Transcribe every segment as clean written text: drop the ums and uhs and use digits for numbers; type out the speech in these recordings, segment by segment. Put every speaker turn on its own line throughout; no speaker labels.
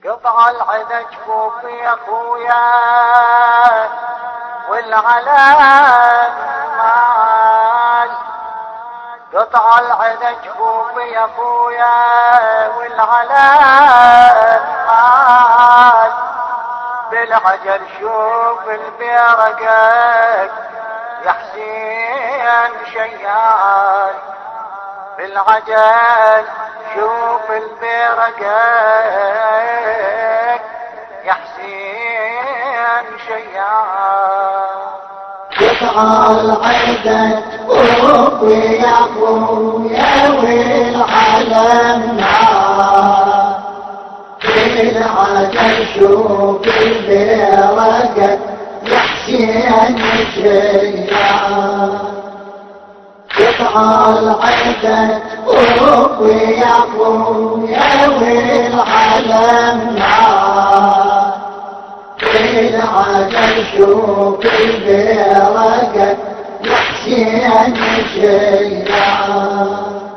قطع العدا جفوفي يا اخويا والعلام مال، قطع العدا جفوفي يا اخويا والعلام مال، بالعجل شوف البرقك يا حسين شيال، بالعجل شوف البرقك يا حسين شيال.
قطع العدا جفوفي يا اخويا والعلم نار، بالعجل شوف البرقك يا حسين شيال. قطع العدا جفوفي يا اخويا والعلم نار، بالعجل شوف البرقك يا حسين شيال.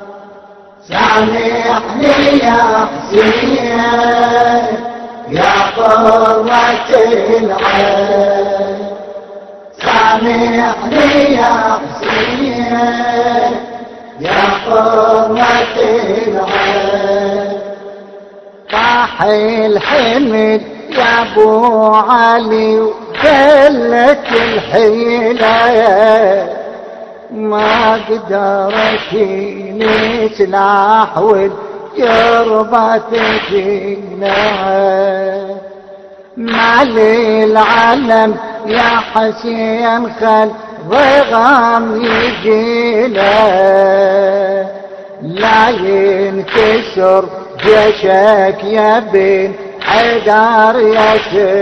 سامحني يا حسين يا قرة العين، سامحني يا حسين يا قرة العين.
طاح الحمد يا ابو علي وقلت الحيلة، ما قدرت سلاح والجربة تجينا، مالي العلم يا حسين خل ضغام يجينا، لا ينكسر جيشك يا بن حيدر يا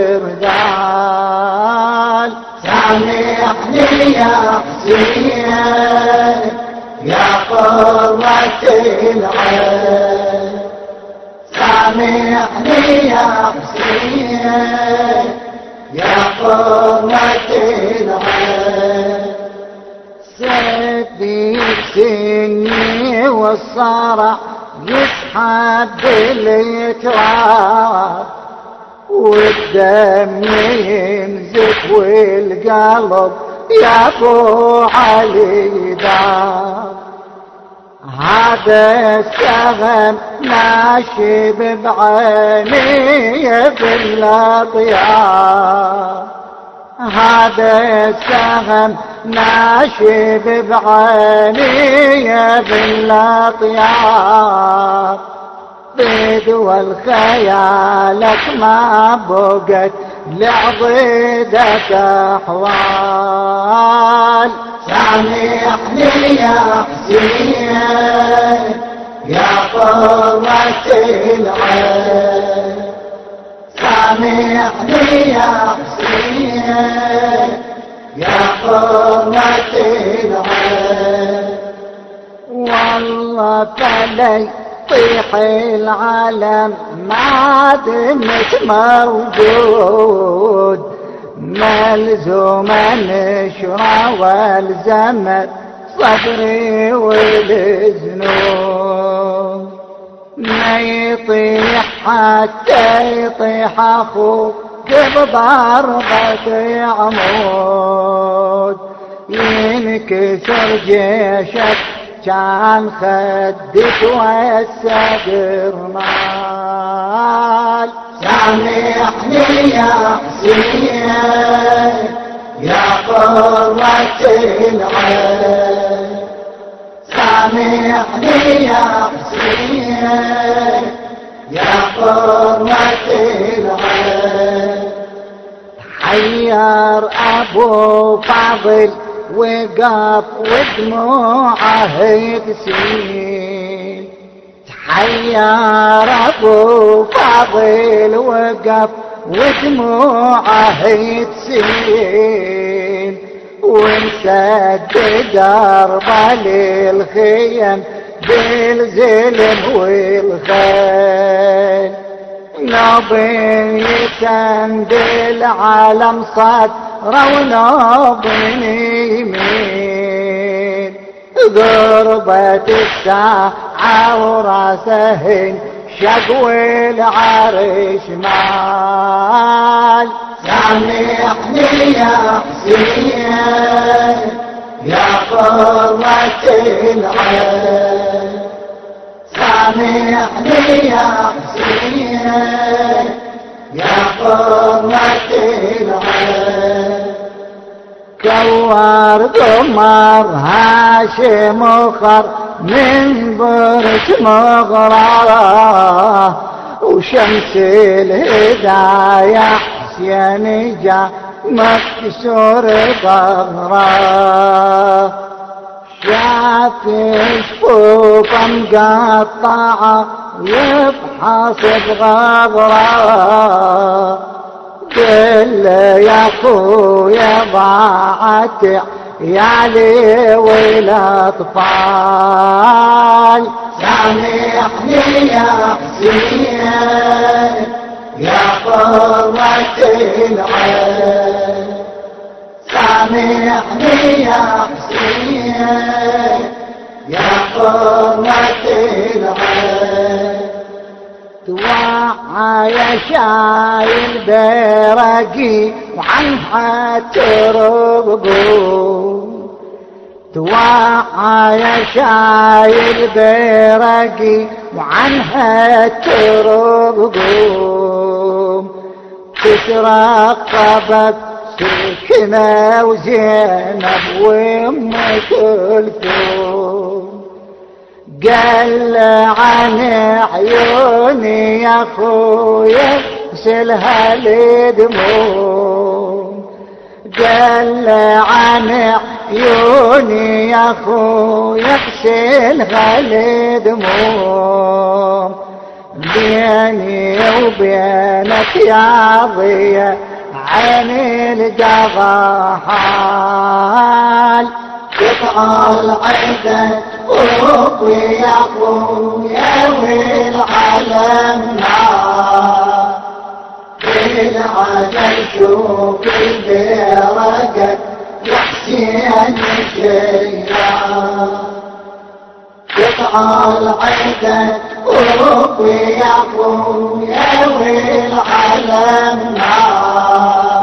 سردال.
سامحني يا حسين يا قرة العين، سامحني يا حسين يا قرة العين.
سيفي سني والصرع يسحب بالتراب، والدم ينزف والقلب يا ابو علي دار. هذا السهم ناشب بعيني بالاطيار، هذا السهم ناشب بعيني بالاطيار، بدول خيالك ما بقت لعضيدك احوال.
سامحني يا حسين يا قرة العين، سامحني يا حسين يا قرة العين.
والله فلي طيح العالم ما دمت موجود، ملزوم نشرة والزمت صبري والذنوب، ما يطيح حتى يطيح اخوك بضربة عمود، ينكسر جيشك كان خدك والسقر مال.
سامحني يا حسين يا قرة العين، سامحني يا حسين يا قرة العين.
حير ابو فاضل وقف ودموعه تسيل، تحير ابو فاضل وقف ودموعه تسيل، وانسد دربه للخيم بالزلم والخيل، نوبي يسندل على مصدره ونوبي يمين، ضربة الساعة وراسه شقوي العرش مال.
سامحني يا حسين يا قرة العين، سامحني يا حسين يا قرة العين.
كور قمر هاشم وخر من برج مغراه، وشمس الهداية حسين جا مكسور ظهره. شاف شفوفه مقطعه ويفحص بغبره، قل يا خويا ضاعت عيالي والاطفال.
سامحني يا حسين يا قرة العين، سامحني يا حسين يا قرة العين.
توعى يا شايل برقي وعنها ترقوا، توعى يا شايل برقي وعنها ترقوا. تترقبك سكنة وزينب وام كلثوم، قال عن عيوني يا خويا اغسلها لدموم، قال عن عيوني يا خويا اغسلها لدموم. بيني وبينك يا ضيا عيني القضاء حال،
قطع العيدة وربي يا خويا والعالم نار. بالعجل شوف البرقة يا حسين الشيعان، قطع العيدة وربي يا خويا والعالم نار.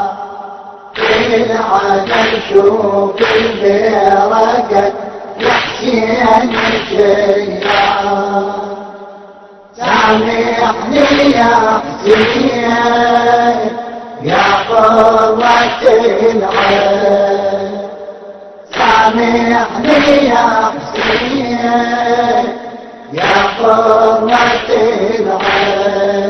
بالعجل شوف البرقة يا حسين الشيعان. سامحني يا حسين يا قرة العين، سامحني يا حسين يا قرة العين.